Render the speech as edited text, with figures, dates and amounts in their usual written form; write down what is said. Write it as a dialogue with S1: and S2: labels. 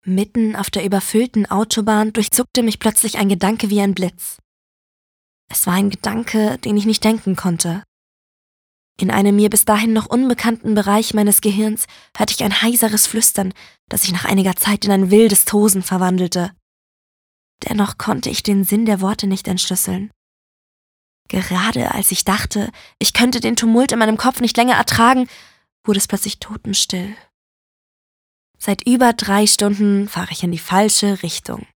S1: Mitten auf der überfüllten Autobahn durchzuckte mich plötzlich ein Gedanke wie ein Blitz. Es war ein Gedanke, den ich nicht denken konnte. In einem mir bis dahin noch unbekannten Bereich meines Gehirns hörte ich ein heiseres Flüstern, das sich nach einiger Zeit in ein wildes Tosen verwandelte. Dennoch konnte ich den Sinn der Worte nicht entschlüsseln. Gerade als ich dachte, ich könnte den Tumult in meinem Kopf nicht länger ertragen, wurde es plötzlich totenstill. Seit über 3 Stunden fahre ich in die falsche Richtung.